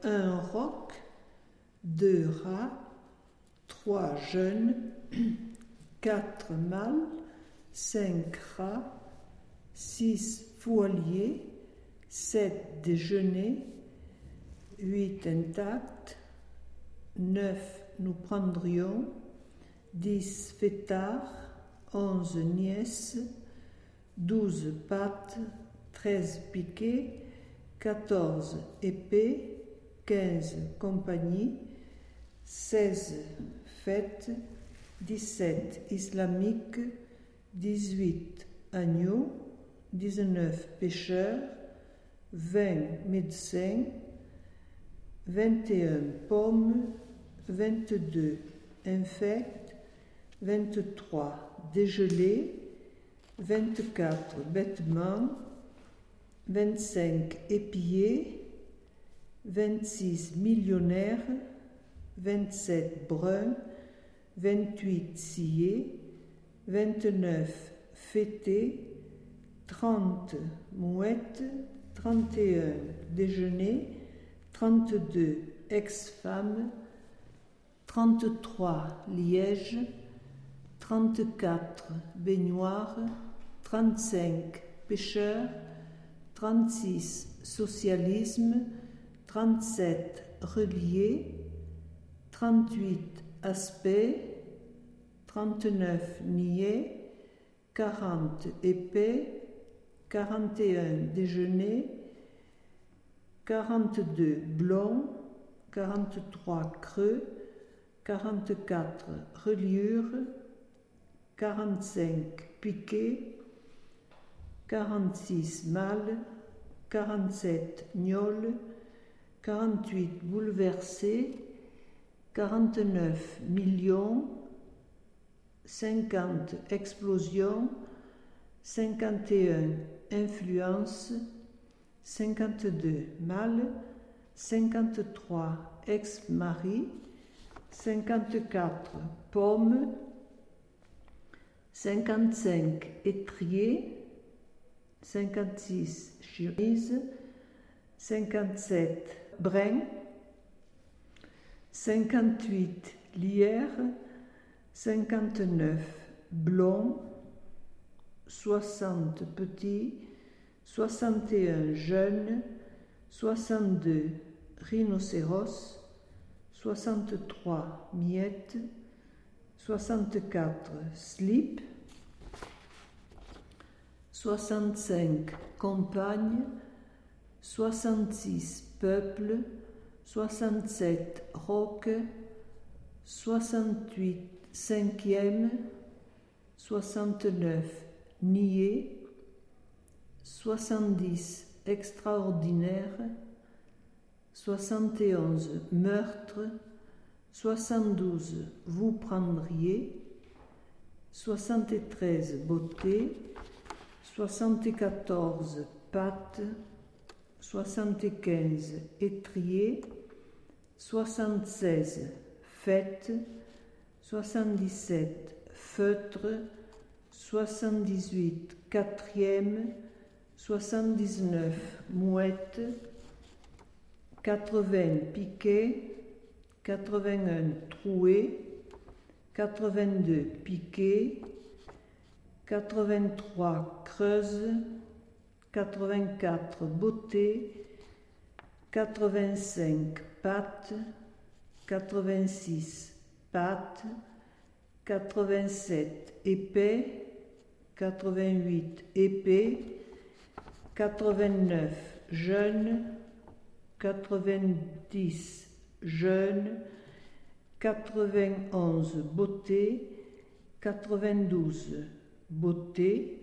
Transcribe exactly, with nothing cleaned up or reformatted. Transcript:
un roc, deux rats, trois jeunes, quatre mâles, cinq rats, six foiliers, sept déjeuners, huit intacts, neuf nous prendrions, dix fêtards, onze nièces, douze pattes, treize piquets, quatorze épées, quinze compagnies, seize fêtes, dix-sept islamiques, dix-huit agneaux, dix-neuf pêcheurs, vingt médecins, vingt et un pommes, vingt-deux infects, vingt-trois dégelés, vingt-quatre bêtements, vingt-cinq épillés, vingt-six millionnaires, vingt-sept bruns, vingt-huit sciés, vingt-neuf fêtés, trente mouettes, trente et un déjeuners, trente-deux ex-femmes, trente-trois lièges, trente-quatre baignoires, trente-cinq pêcheurs, trente-six socialisme, trente-sept reliés, trente-huit aspects, trente-neuf niais, quarante épées, quarante et un déjeuners, quarante-deux blonds, quarante-trois creux, quarante-quatre reliures, quarante-cinq piquets, quarante-six mâles, quarante-sept gnôles, quarante-huit bouleversés, quarante-neuf millions, cinquante explosions, cinquante et un influences, cinquante-deux mâles, cinquante-trois ex-maris, cinquante-quatre pommes, cinquante-cinq étriers, cinquante-six chemises, cinquante-sept brins, cinquante-huit lierres, cinquante-neuf blonds, soixante petits, soixante et un jeunes, soixante-deux rhinocéros, soixante-trois miettes, soixante-quatre slips, soixante-cinq compagnes, soixante-six peuples, soixante-sept rocs, soixante-huit cinquièmes, soixante-neuf niais, soixante-dix extraordinaires, soixante et onze meurtres, soixante-douze vous prendriez, soixante-treize beautés, soixante-quatorze pattes, soixante-quinze étriers, soixante-seize fêtes, soixante-dix-sept feutres, soixante-dix-huit quatrièmes, soixante-dix-neuf mouettes, quatre-vingts piquets, quatre-vingt-un troués, quatre-vingt-deux piquets, quatre-vingt-trois creuses, quatre-vingt-quatre beautés, quatre-vingt-cinq pattes, quatre-vingt-six pattes, quatre-vingt-sept épées, quatre-vingt-huit épées, quatre-vingt-neuf jeunes, quatre-vingt-dix jeunes, quatre-vingt-onze beautés, quatre-vingt-douze beautés,